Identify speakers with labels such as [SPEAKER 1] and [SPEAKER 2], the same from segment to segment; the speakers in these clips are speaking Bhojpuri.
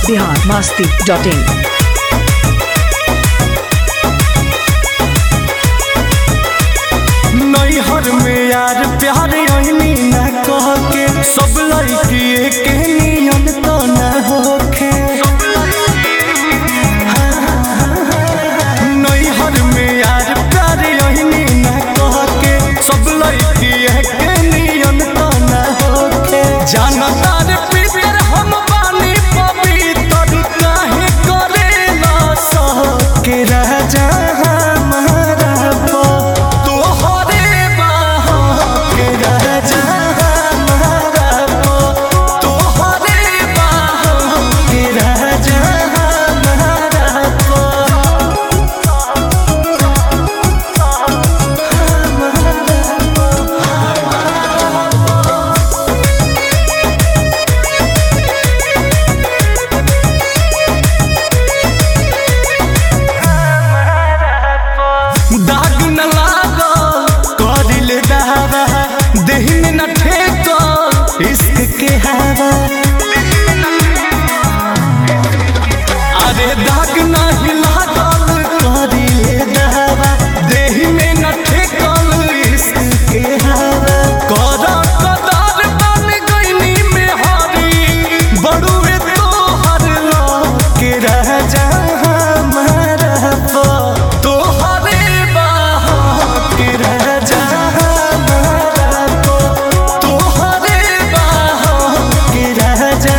[SPEAKER 1] biharmasti.in
[SPEAKER 2] नैहर में यार प्यार अहनी न कह के सब लड़की के नियन तो न होखे। नैहर में यार प्यार अहनी न कह के सब लड़की के नियन तो न होखे। जानदार पीतर हम बानी पवित्र काहे करेला सके राजा अरे दाग नहीं लागल करिले दहवा देहि में न ठेकल इश्क के हवा कर कदार बन गईनी में हरी बड़ुए तोहर के रह जा हमारा तोहरे बाह के रह जा हमारा तोहरे बाह के रह जा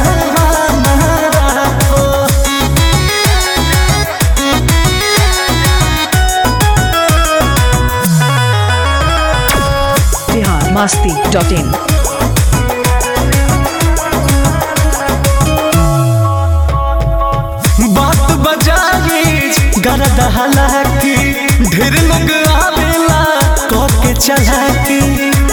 [SPEAKER 1] biharmasti.in
[SPEAKER 2] बात बजाई गरद हालाकी ढेर लोग आवेला कह के चलाकी।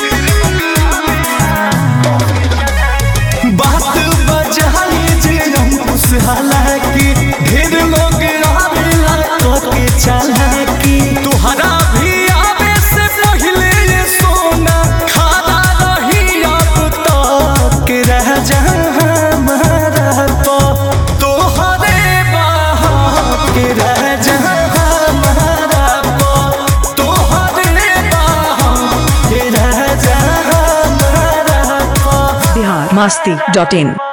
[SPEAKER 2] बात बजाई अंकुश हालाकी ढेर लोग आवेला कह के चलाकी। तुहरा भी आवे से पहले ये सोना खादा रही अब तक के रह जा हमारा तोहरे बाह के रह जा हमारा तोहरे बाह के रह जा हमारा
[SPEAKER 1] biharmasti.in